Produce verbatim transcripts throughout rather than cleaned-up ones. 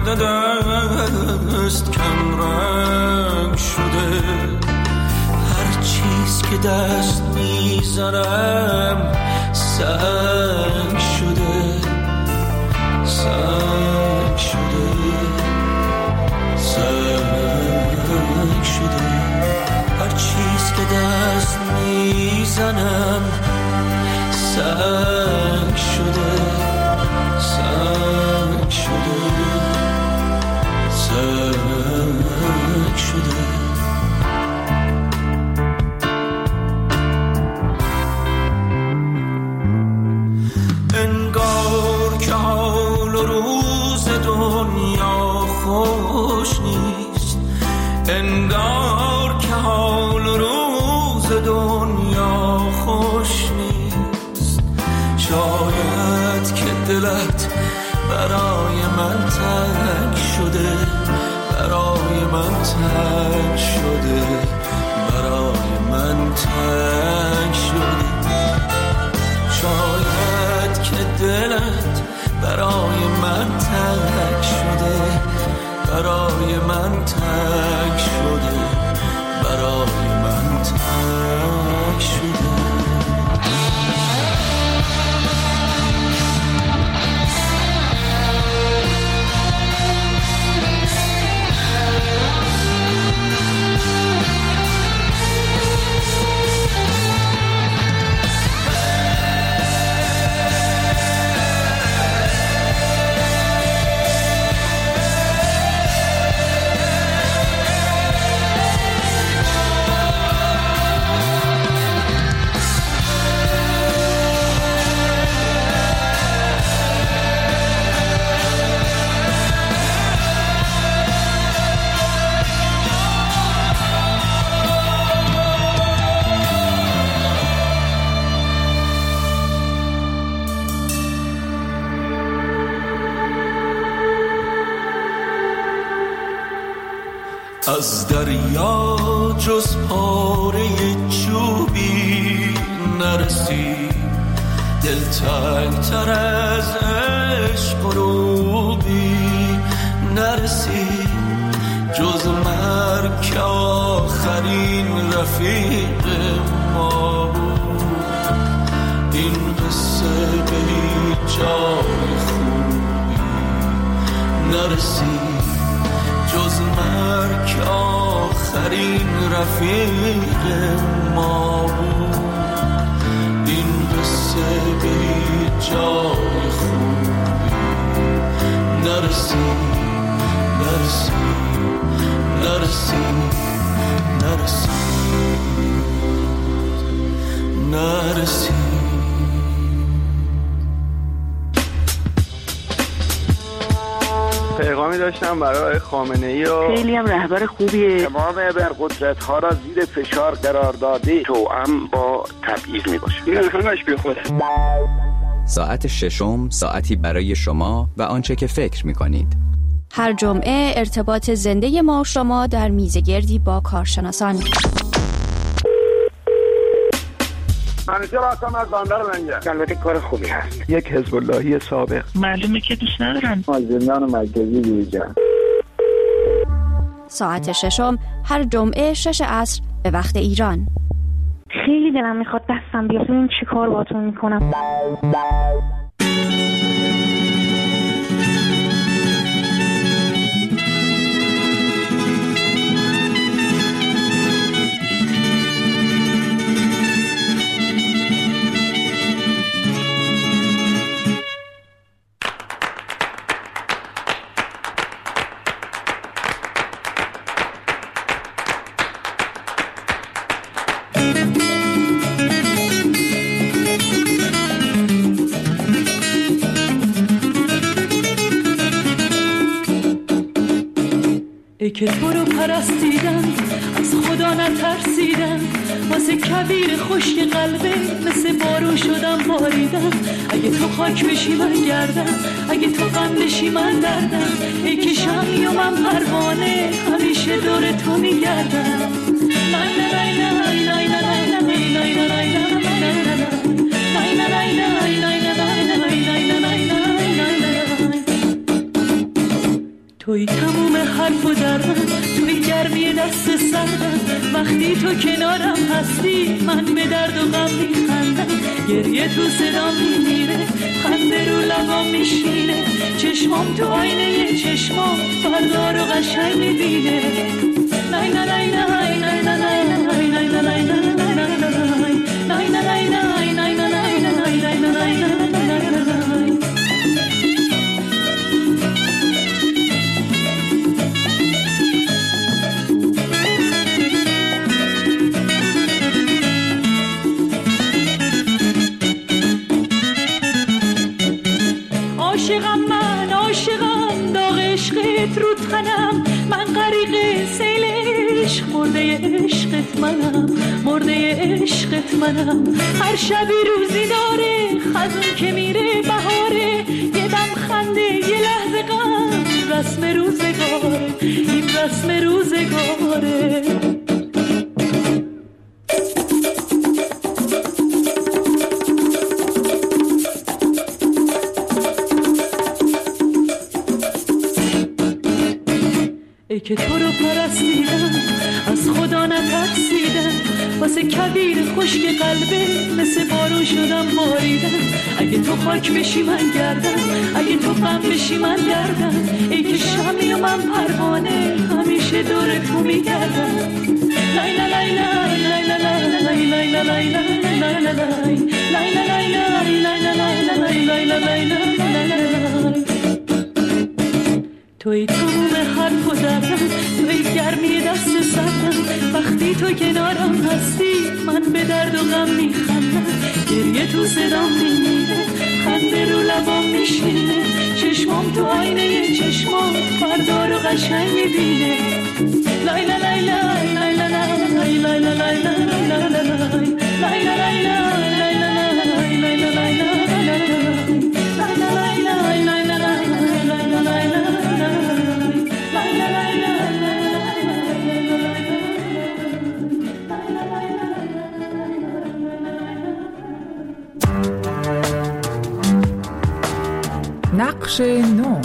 دست کم رنگ شده، هر چیز که دست میزنم سنگ شده، سنگ شده، سنگ شده، هر چیز که دست میزنم سنگ شده، سنگ شده، سنگ شده. انگار که حال و روز دنیا خوش نیست، انگار که حال و روز دنیا خوش نیست، شاید که دلت برای من تنگ شده، برای من تنگ شده، برای من تنگ شده، شاید که دلت برای من تنگ شده، برای من تنگ شده، برای من تنگ شده. از دریا جز پاره چوبی نرسید، دلتنگ تر از عشق غروبی نرسید، جز مرگ که آخرین رفیق ما بود، این قصه به هیچ جای خوبی نرسید، جز مرگ که آخرین رفیق ما بود، این قصه به هیچ جای خوبی نرسید، نرسید، نرسید، نرسید، نرسید. پیغامی داشتم برای خامنه‌ای و خیلی هم رهبر خوبیه، تمام ابرقدرت ها را زیر فشار قرار داده، توأم با تبعیض می باشه. این همش بی خوده. ساعت ششم، ساعتی برای شما و آنچه که فکر می کنید. هر جمعه ارتباط زنده ما و شما در میزگردی با کارشناسان. منیجر هستم از بندر منجر. البته کار خوبی هست. یک حزب اللهی سابق. معلومه که دوست ندارن. از زندان مرکزی بیرون. ساعت ششم هر جمعه شش عصر به وقت ایران. خیلی دلم میخواد دستم بیاد ببینم چی کار باهاتون میکنم. ای که تو رو پرستیدن از خدا نترسیدن، واسه کبیر خشک قلبه مثل بارون شدم باریدم. اگه تو خاک بشی من گردم، اگه تو غم بشی من دردم. ای که شمی و من پروانه همیشه دور تو میگردم. توی تموم حرف و دردم، توی گرمی دست سردم، وقتی تو کنارم هستی من به درد و غم میخندم. گریه تو صدام میمیره، خنده رو لبام میشینه، چشمام تو آینه چشمام فردا رو قشنگ میبینه. لای لای لای لای لای لای لای لای لای عاشقم من، عاشقم، داغ عشقت رو تنم، من غریق سیل عشق، مرده عشقت منم، مرده عشقت منم. هر شبی روزی داره، خزون که میره بهاره، یه دم خنده یه لحظه غم، رسم روزگاره، این رسم روزگاره. ای که تو رو پرستیدم، از خدا نترسیدم، واسه کبیر خشک قلبه مثل بارون شدم باریدم. اگه تو خاک بشی من گردم، اگه تو غم بشی من گردم، ای که شمی و من پروانه همیشه دور تو میگردم. لای لای لای لای لای لای لای لای لای لای لای لای لای لای. توی تموم حرف و دردم، توی گرمی دست سردم، وقتی تو کنارم هستی من به درد و غم میخندم. گریه تو صدام میمیره، خنده رو لبام میشینه، چشمام تو آینه چشمام فردا رو قشنگ میبینه. لای لای لای لای لای لای لای لای لای لای لای نقش نو.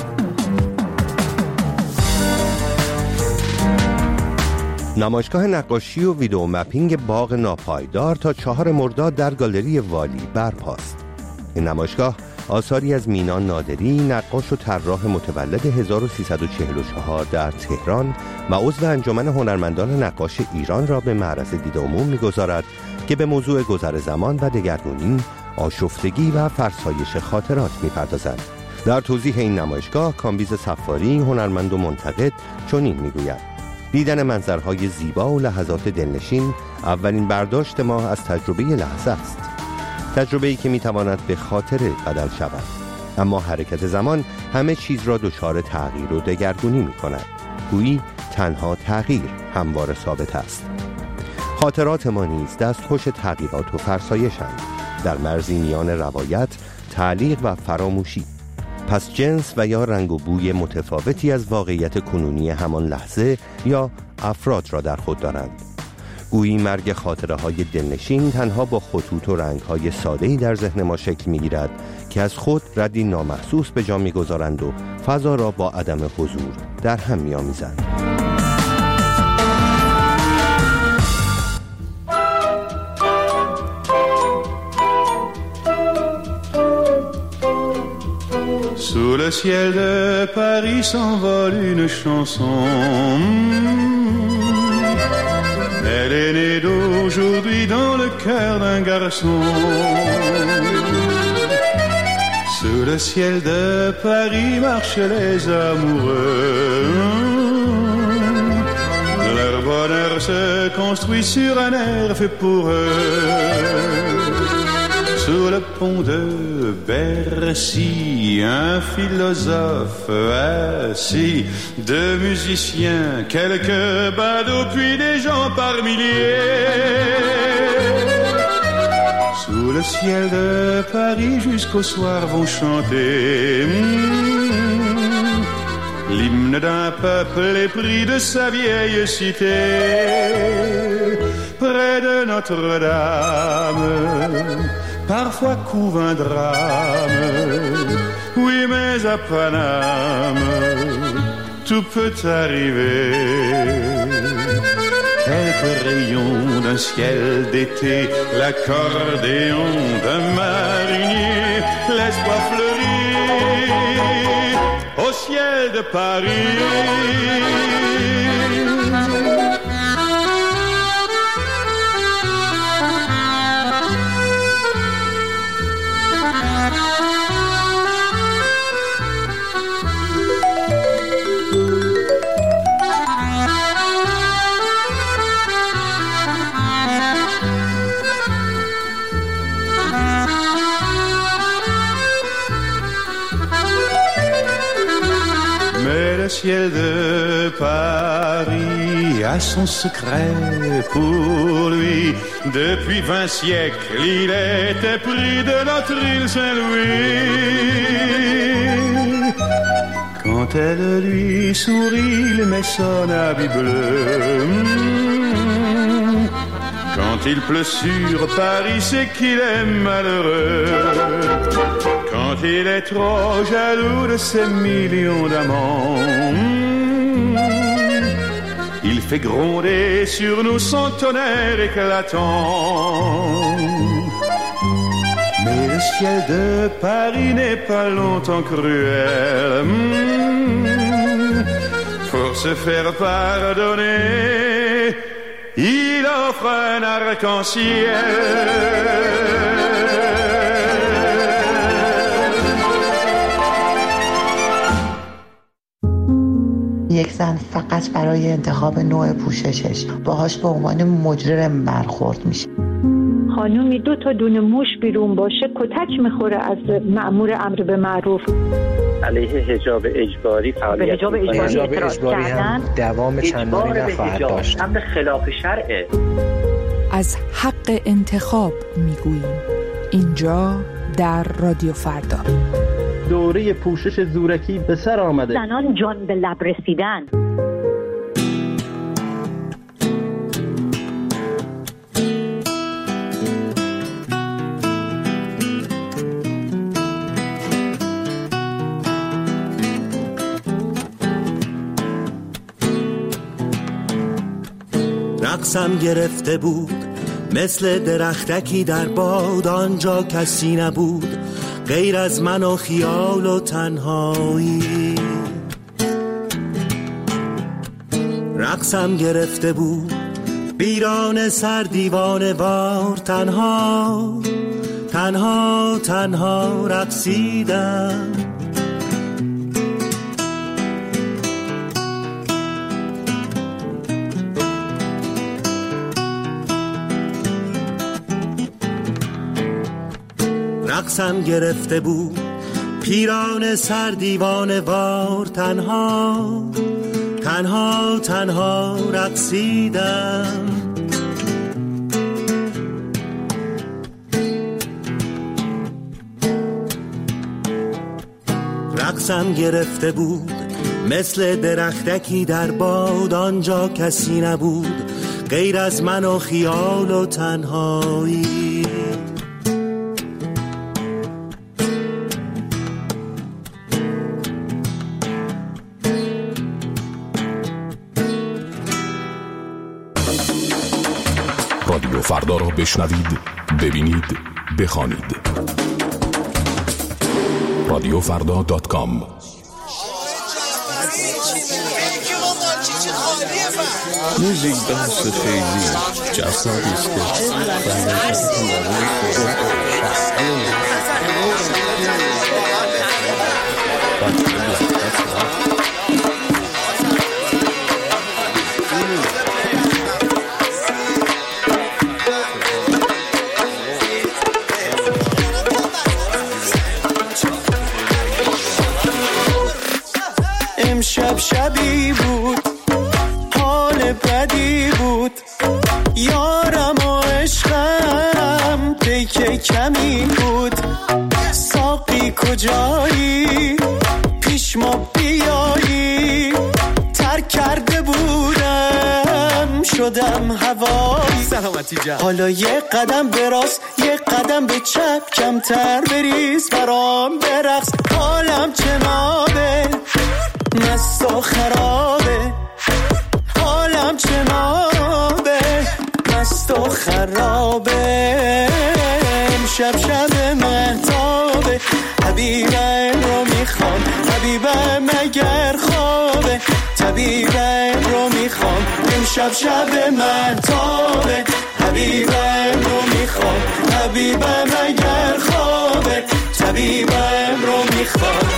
نمایشگاه نقاشی و ویدئو مپینگ باغ ناپایدار تا چهار مرداد در گالری والی برپاست. این نمایشگاه آثاری از مینا نادری، نقاش و طراح متولد هزار و سیصد و چهل و چهار در تهران و عضو انجمن هنرمندان نقاش ایران را به معرض دید عموم می‌گذارد که به موضوع گذر زمان و دگرگونی، آشفتگی و فرسایش خاطرات می‌پردازند. در توضیح این نمایشگاه کامبیز صفاری، هنرمند و منتقد، چنین میگوید: دیدن منظرهای زیبا و لحظات دلنشین اولین برداشت ما از تجربه لحظه است، تجربه‌ای که میتواند به خاطره بدل شود. اما حرکت زمان همه چیز را دچار تغییر و دگرگونی میکند، گویی تنها تغییر همواره ثابت است. خاطرات ما نیز دستخوش تغییرات و فرسایشند، در مرزی میان روایت، تعلیق و فراموشی. پس جنس و یا رنگ و بوی متفاوتی از واقعیت کنونی همان لحظه یا افراد را در خود دارند. گویی مرگ خاطره های دلنشین تنها با خطوط و رنگ های ساده‌ای در ذهن ما شکل می گیرد که از خود ردی نامحسوس به جا می گذارند و فضا را با عدم حضور در هم می آمیزند. Sous le ciel de Paris s'envole une chanson. Elle est née d'aujourd'hui dans le cœur d'un garçon. Sous le ciel de Paris marchent les amoureux. Leur bonheur se construit sur un air fait pour eux. Sous le pont de Bercy, un philosophe assis, deux musiciens, quelques badauds, puis des gens par milliers. Sous le ciel de Paris, jusqu'au soir vont chanter mmh, l'hymne d'un peuple épris de sa vieille cité. Près de Notre-Dame, parfois couve un drame, oui mais à Paname, tout peut arriver. Quelques rayons d'un ciel d'été, l'accordéon d'un marinier, l'espoir fleurit au ciel de Paris. Le ciel de Paris a son secret pour lui. Depuis vingt siècles, il était pris de notre île Saint-Louis. Quand elle lui sourit, il met son habit bleu. Quand il pleut sur Paris, c'est qu'il est malheureux. Quand il est trop jaloux de ses millions d'amants, il fait gronder sur nous son tonnerre éclatant. Mais le ciel de Paris n'est pas longtemps cruel. Pour se faire pardonner, il offre un arc-en-ciel. یک زن فقط برای انتخاب نوع پوششش باهاش به عنوان مجرم برخورد میشه. خانومی دو تا دونه موش بیرون باشه کتک میخوره از مأمور امر به معروف. علیه حجاب اجباری فعالیت حجاب اجباری, حجاب اجباری هم دوام چندانی نخواهد داشت. امر خلاف شرعه. از حق انتخاب میگوییم اینجا در رادیو فردا. دوره پوشش زورکی به سر آمده. زنان جان به لب رسیدن. رقصم گرفته بود مثل درختکی در باد، آنجا کسی نبود غیر از من و خیال و تنهایی. رقصم گرفته بود بیران سر دیوانه وار، تنها تنها تنها رقصیدم. رقصم گرفته بود پیران سر دیوانه وار، تنها تنها تنها رقصیدم. رقصم گرفته بود مثل درختکی در باد، آنجا کسی نبود غیر از من و خیال و تنهایی. رادیو فردا را بشنوید، ببینید، بخوانید. رادیو فردا دات کام. موزیک بحث خیلی جذابی است که امشب شبی بود، حال بدی بود، یارم و عشقم پیک کمی بود. ساقی کجایی؟ پیش ما بیایی. ترک کرده بودم شدم هوایی. سلامتی جان. حالا یه قدم به راست یه قدم به چپ، کمتر بریز برام برقص. حالم چنابه مست و خرابه حالم جنابه مست و خرابه امشب شب مهتابه حبیبم رو میخوام حبیبم اگر خوابه طبیبم رو میخوام امشب شب مهتابه حبیبم رو میخوام حبیبم اگر خوابه طبیبم رو میخوام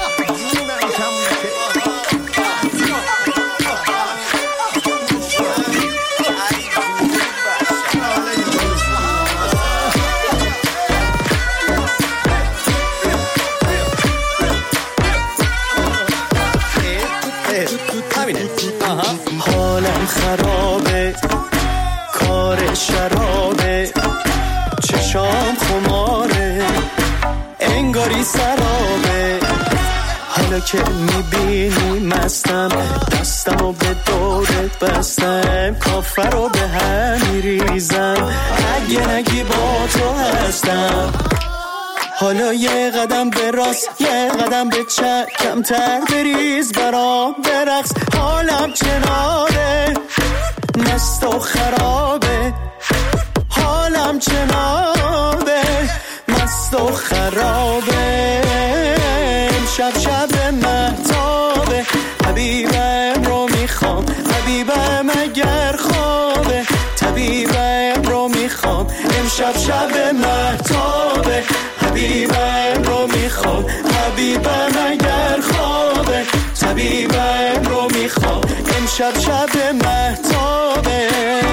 حالم خرابه کار شرابه چشام خماره انگاری سرابه حالا که میبینی مستم دستم و به دورت بستم کافر رو به هم میریزم اگه نگی با تو هستم حالا یه قدم به راست یه قدم به چپ کمتر بریز برام برقص حالم چناره مست و خرابه حالم چنابه مست و خرابه امشب شب مهتابه حبیبم رو میخوام حبیبم اگر خوابه طبیبم رو میخوام امشب شب مهتابه حبیبم رو میخوام حبیبم اگر خوابه طبیبم رو میخوام امشب شب مهتابه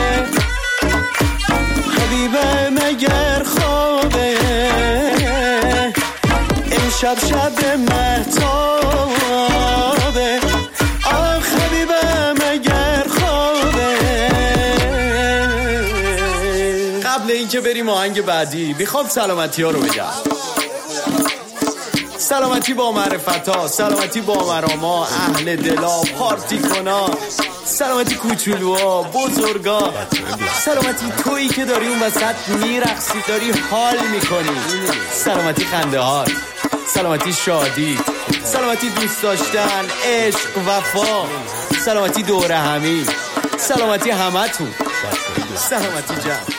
حبیبم اگر خوابه امشب شب مهتابه آخ حبیبم اگر خوابه. قبل اینکه بریم آهنگ بعدی میخوام سلامتی ها رو بگم. سلامتی با معرفت ها، سلامتی با مراما، اهل دلا، پارتی کنا، سلامتی کوچولوها، بزرگا، سلامتی تویی که داری اون وسط میرقصی، داری حال میکنی، سلامتی خنده ها، سلامتی شادی، سلامتی دوست داشتن، عشق، وفا، سلامتی دوره همی، سلامتی همتون، سلامتی جمع.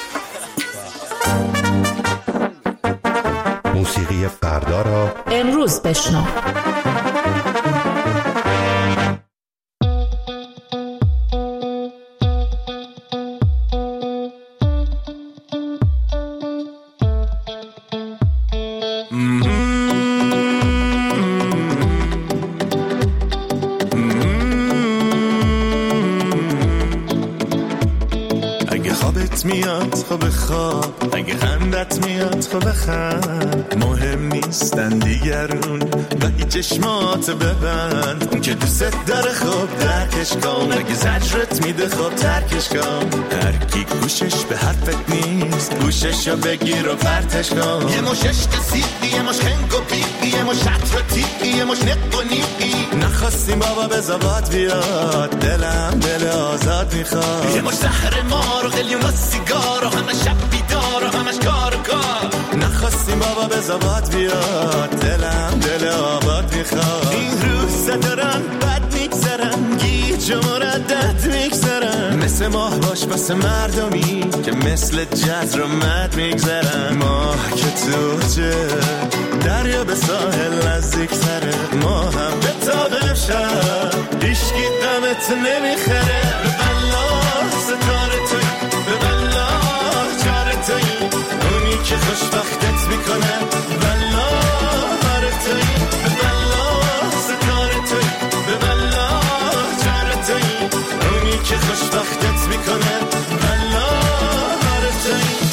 موسیقی فردا را امروز بشنو. اگه خوابت میاد خواب خواب، اگه خندت میاد خواب خند، مهم نیستن دیگرون ولی چشمات ببند، اون که دوست داره خوب درکش کن، اگه زجرت میده خوب ترکش کن، هر کی گوشش به حرفت نیست گوششو بگیر و پرتش کن. یه مش عشق سیقی، یه مش خنگ و بیقی، یه مش عطر و تیقی، یه مش نق و نیقی، نخواستیم بابا به زباد بیاد، دلم دل آزاد میخواد، یه مش زهر مار و قلیون و سیگار و همه شب بیدار و همش کار و کار، نخواستیم بابا به زباد بیاد، دلم دل آباد میخواد. این روزا دارن بد میگذرن، گیج و مردد میگذرن، مثل ماه باش بس مردمی که مثل جزر و مد میگذرن. ماه که توجه دریا به ساحل نزدیک تره، ما هم به تابه شد ایشکی دمت نمیخره. به بلا ستاره توی، به بلا چاره توی، اونی که خوشبختت میکنه، بلا هاره توی، به بلا ستاره توی، به بلا چاره توی، اونی که خوشبختت میکنه، بلا هاره توی.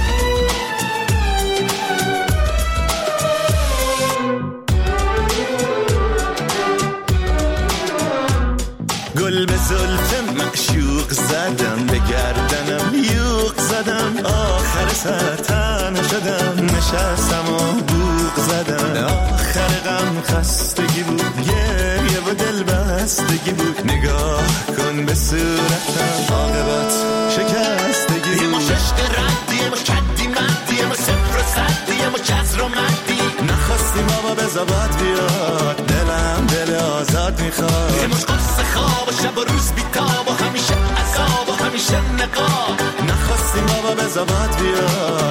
گل به زلف معشوق زدم، به گردنم یوق زدم، آخر سر تنها شدم، نشستم و بوق زدم، آخر غم خستگی بود، گریه و دل بستگی بود، نگاه کن به صورتم عاقبت شکستگی بود. یه مش عشق ردی، یه مش کدی مدی، یه مش صفر و صدی، یه مش جزر و مدی، نخواستیم بابا به بزابات بیاد دلم دل آزاد میخواد یه مش قصه خواب و شب و روز بیتاب و همیشه عذاب و همیشه نقاب نخواستیم بابا بزابات بیاد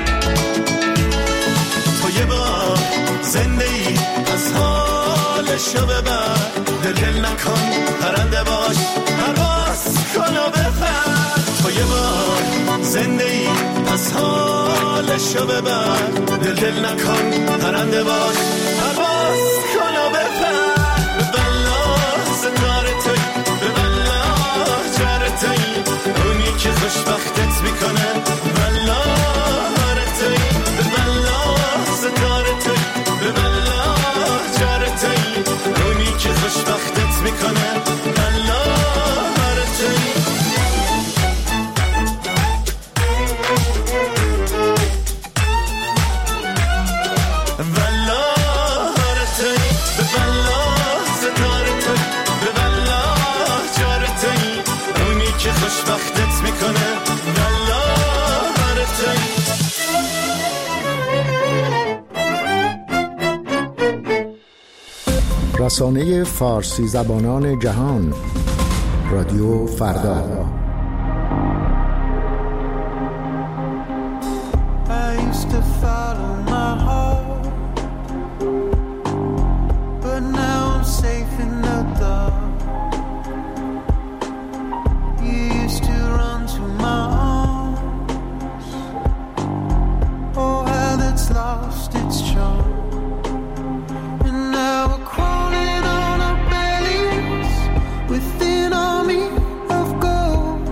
تو یه بار زنده ای از حالشو ببر دل دل نکن پرنده باش پرواز کن و بپر تو یه بار زنده ای از حالشو ببر دل دل نکن پرنده باش پرواز کن و بپر به بلا ستاره توی به بلا جره توی اونی که خوشبختت میکنه بلا هره توی به بلا ستاره توی به بلا جره توی اونی که خوشبختت میکنه بلا هره توی خوشبختت میکنه والله هرتایی رسانه فارسی زبانان جهان رادیو فردا. Within army of gold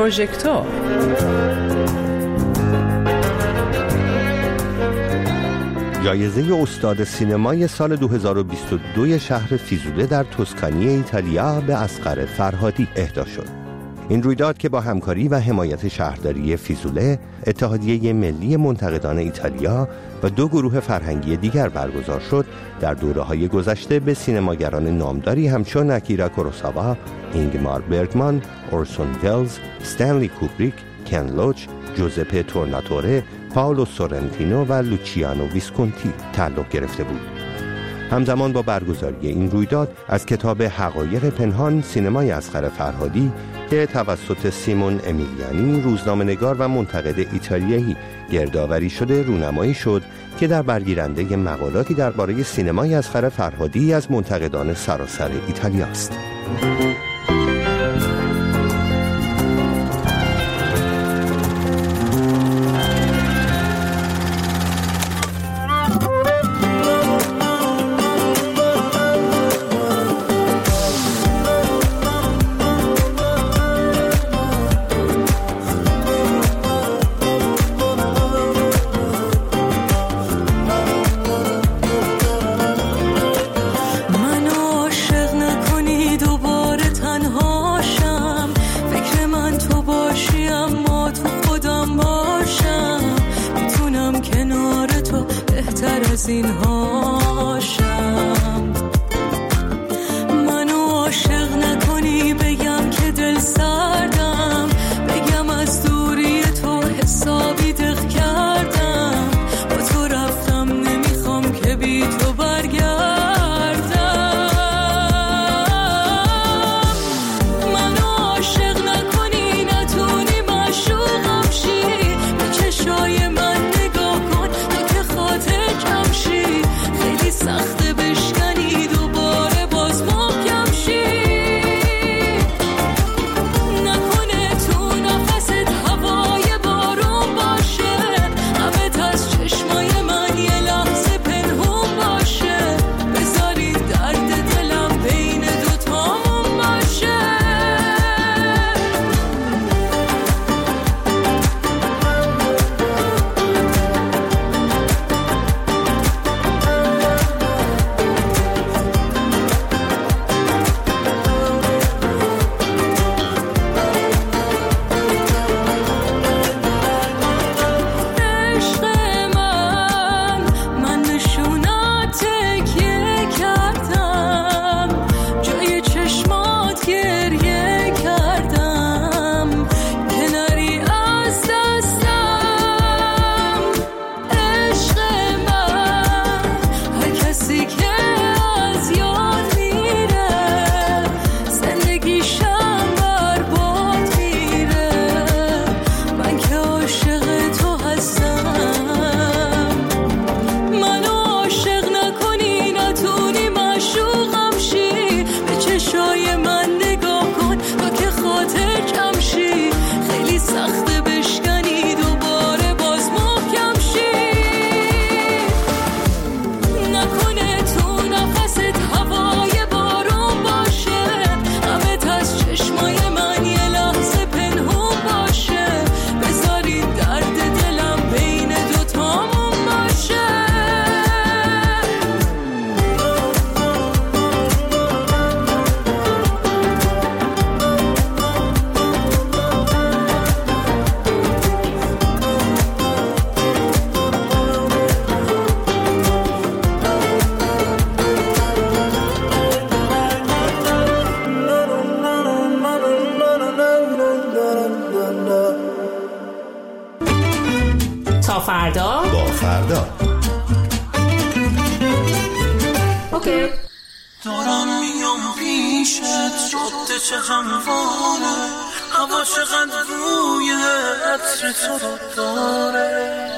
پروژکتور. جایزه استاد سینمای سال دو هزار و بیست و دو شهر فیزوله در توسکانی ایتالیا به اصغر فرهادی اهدا شد. این رویداد که با همکاری و حمایت شهرداری فیزوله، اتحادیه ملی منتقدان ایتالیا و دو گروه فرهنگی دیگر برگزار شد، در دوره‌های گذشته به سینماگران نامداری همچون اکیرا کوروساوا، اینگمار برگمان، اورسون ولز، استنلی کوبریک، کن لوچ، جوزپه تورناتوره، پاولو سورنتینو و لوچیانو ویسکونتی تعلق گرفته بود. همزمان با برگزاری این رویداد از کتاب حقایق پنهان سینمای اصغر فرهادی که توسط سیمون امیلیانی، روزنامه‌نگار و منتقد ایتالیایی گردآوری شده، رونمایی شد که در برگیرنده مقالاتی درباره سینمای اصغر فرهادی از منتقدان سراسر ایتالیا است. تا فردا با فردا اوکی. دارم میام پیشت، جاده چه همواره، هوا چقدر روی عطر تو رو داره.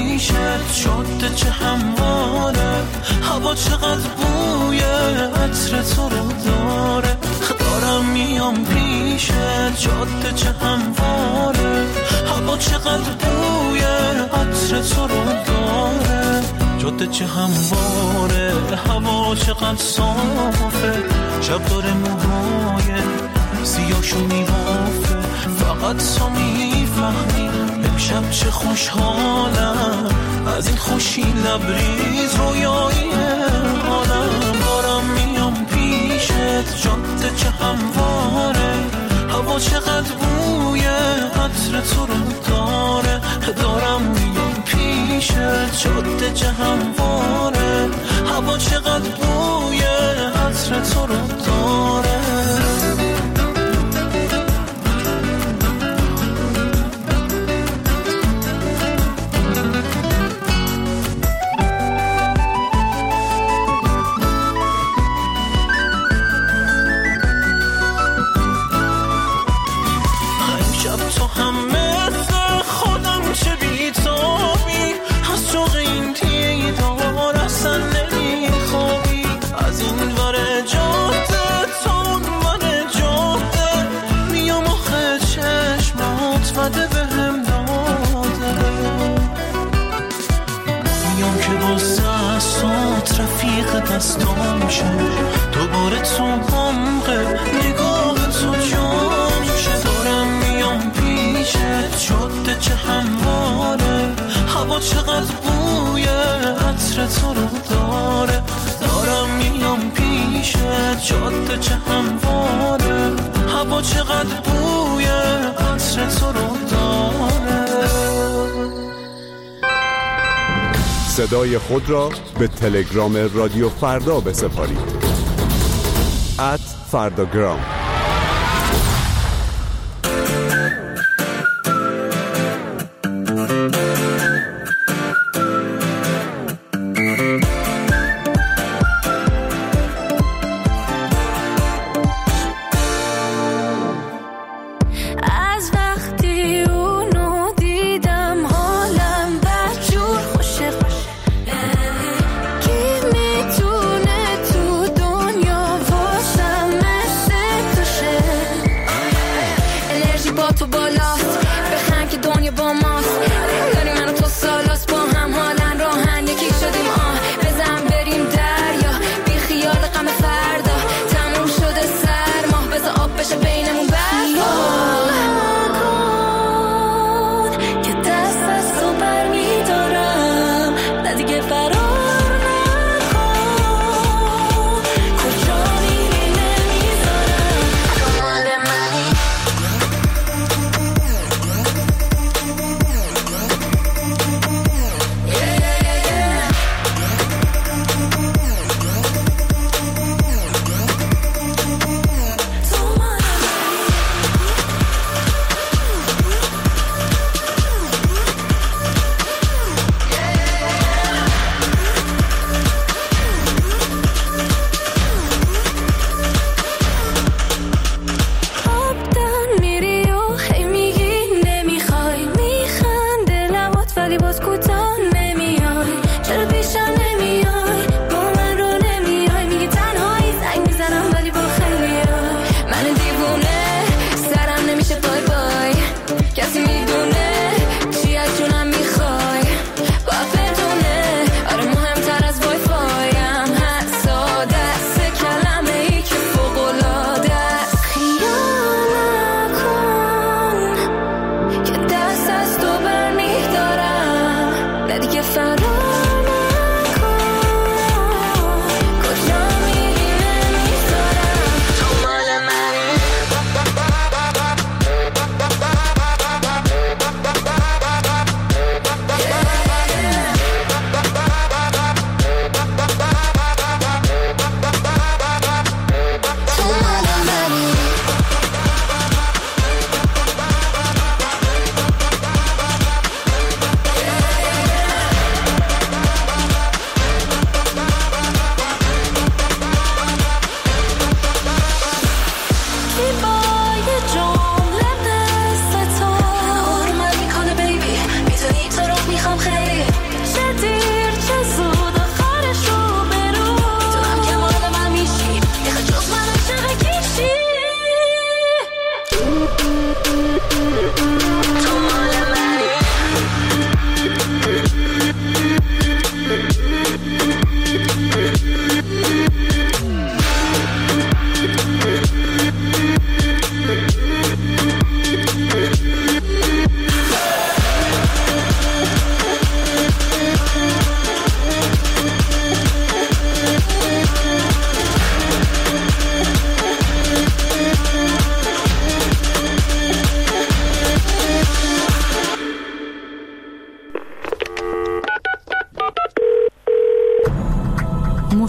چه همواره، هوا چقدر بوی عطر عطر تو رو داره. دارم میام پیشت، جاده چه همواره، هوا چقدر بوی عطر تو رو داره. جاده چه همواره، هوا چقدر صافه، شب داره موهای سیاشو میبافه. فقط تو میفهمی امشب چه خوشحالم، از این خوشی لبریز رویایی حالم. دارم میام پیشت، جاده چه همواره، هوا چقدر بوی عطر تو رو داره. دارم میام پیشت، جاده چه همواره، هوا چقدر بوی عطر تو رو داره. دستام شه دوباره تو عمق نگاه تو جام شه. دارم میام پیشت، جاده چه همواره، هوا چقدر بوی عطر تو رو داره. دارم میام پیشت، جاده چه همواره، هوا چقدر بوی عطر تو رو داره. صدای خود را به تلگرام رادیو فردا بسپارید. ات فرداگرام.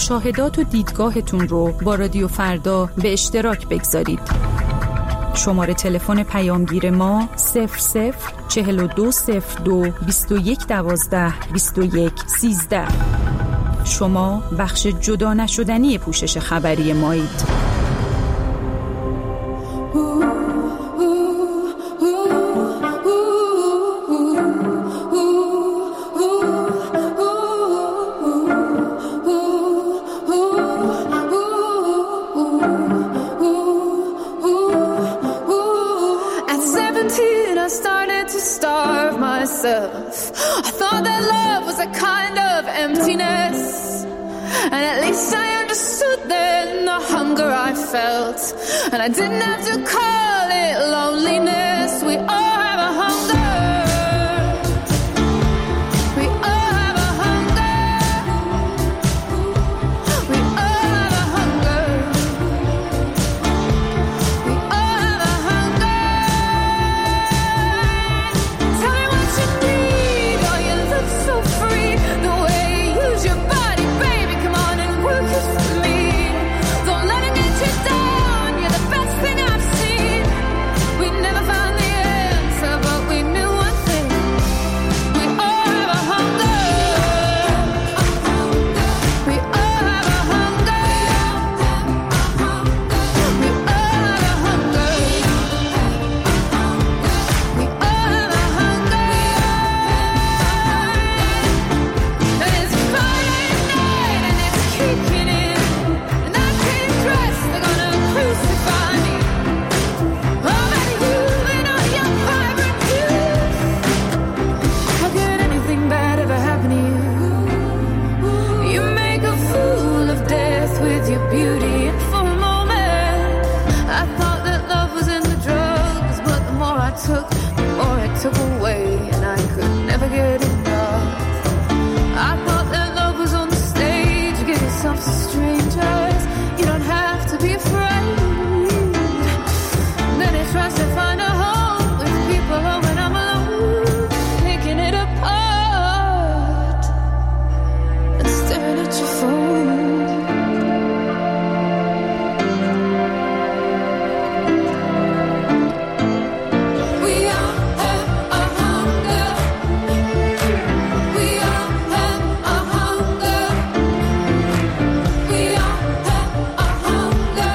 مشاهدات و دیدگاهتون رو با رادیو فردا به اشتراک بگذارید. شماره تلفن پیامگیر ما صفر صفر چهل و دو صفر دو بیست و یک دوازده بیست و یک سیزده. شما بخش جدا نشدنی پوشش خبری مایید. I thought that love was a kind of emptiness, and at least I understood then the hunger I felt, and I didn't have to call it loneliness. We all have a hunger. We all have a hunger. We all have a hunger. We all have a hunger. Tell me what you need. Oh, you look so free. The way you use your body, baby. Come on and work it for me. Don't let it get you down. You're the best thing I've seen. We never found the answer, but we knew one thing. We all have a hunger. We all have a hunger. We all have a hunger. We all have a hunger. And it's Friday night and it's kicking in, and I can't dress. They're gonna crucify me. Oh, but you've been on your vibrant youth. How could anything bad ever happen to you? You make a fool of death with your beauty, and for a moment I thought that love was in the drugs, but the more I took, the more it took away, and I could never get enough. I thought that love was on the stage. You give yourself to strangers. You don't have to be afraid. Then it tries to find a home with people when I'm alone, picking it apart and staring at your phone. We all have a hunger. We all have a hunger. We all have a hunger.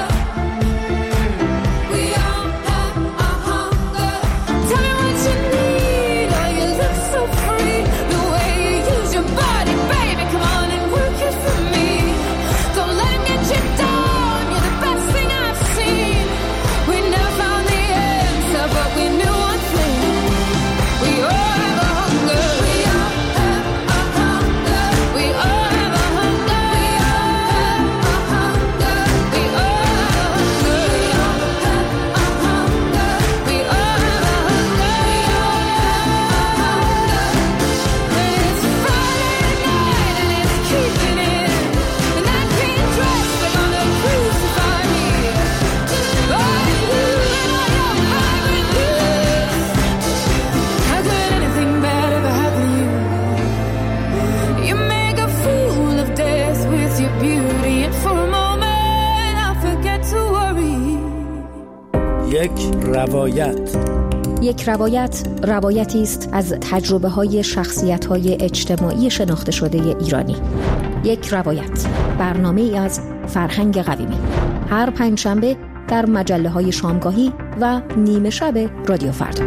We all have a hunger. Tell me what you need. Oh, you look so free. The way you use your body, baby. Come on and work it for me. Don't let him get you down. You're the best thing I've seen. We never found the answer, but we knew one thing. We all have a hunger. We all have a hunger. We all have a hunger. We all have a hunger. We all have a hunger. We all have a hunger. And it's Friday night and it's kicking in, and I can't dress. They're gonna crucify me. Oh, you and all your vibrant youth. How could anything bad ever happen to you? You make a fool of death with your beauty, and for a moment I'll forget to worry. یک روایت. یک روایت روایتی است از تجربه های شخصیت های اجتماعی شناخته شده ایرانی. یک روایت، برنامه ای از فرهنگ قویمی، هر پنجشنبه در مجله های شامگاهی و نیمه شب رادیو فردا.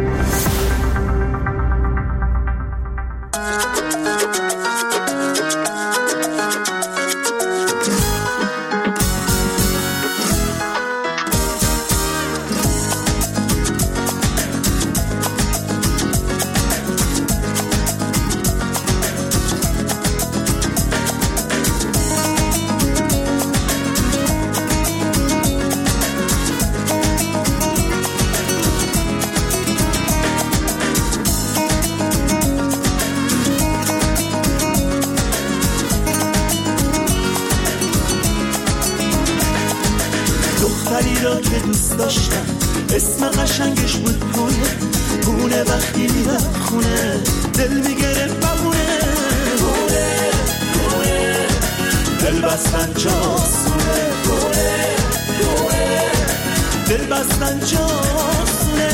دختری را که دوست داشتم، اسم قشنگش بود پونه. پونه وقتی میرفت خونه دل میگرفت بمونه. پونه پونه دل بستن جاسونه گونه گونه دل بستن جاسونه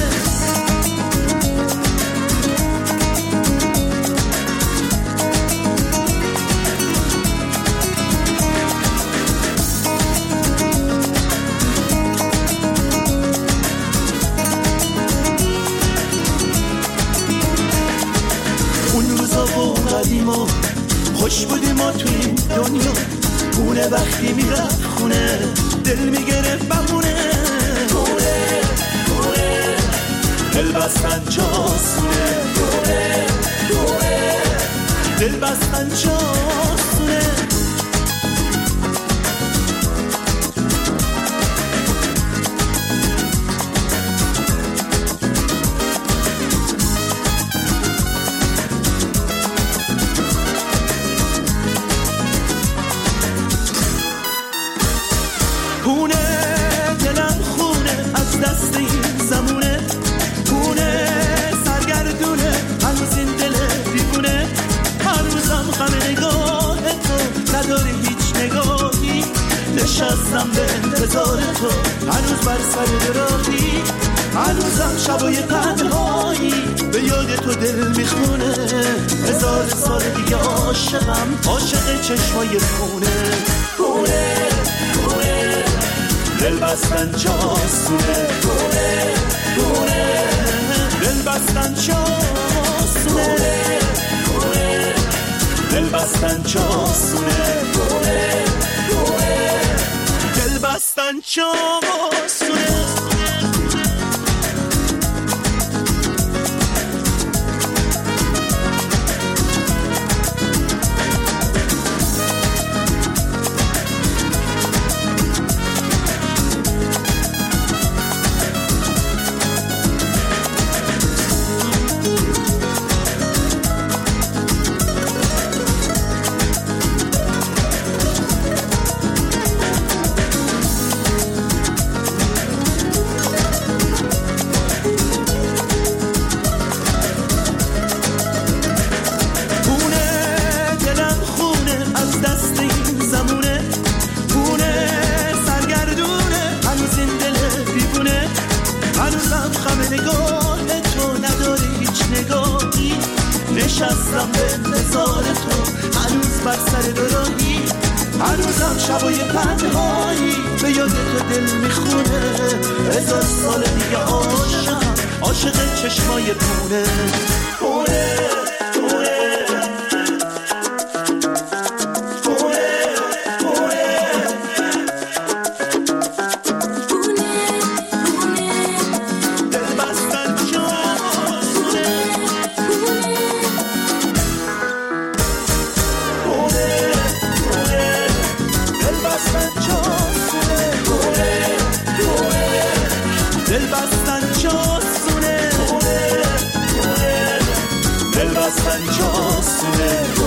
اون روزا و قدیما خوش بودیم ما توی این دنیا گونه وقتی میرفت خونه دل میگرفت بمونه گونه گونه دل بستن جاسونه گونه گونه دل بستن جاسونه نشستم به انتظار تو هنوز بر سر راهی هنوزم شبای تنهایی به یاد تو دل میخونه هزار سال دیگه عاشقم عاشق چشمای خونه گونه گونه دل بستن جاسونه گونه گونه دل بستن جاسونه گونه دل بستن جاسونه گونه گونه دل بستن جاسونه نشستم به انتظار تو هنوز بر سر دوراهی هنوزم شبای تنهایی به یاد تو دل میخونه هزار سال دیگه عاشقم عاشق چشمای تونه تونه تونه دل بستن جاسونه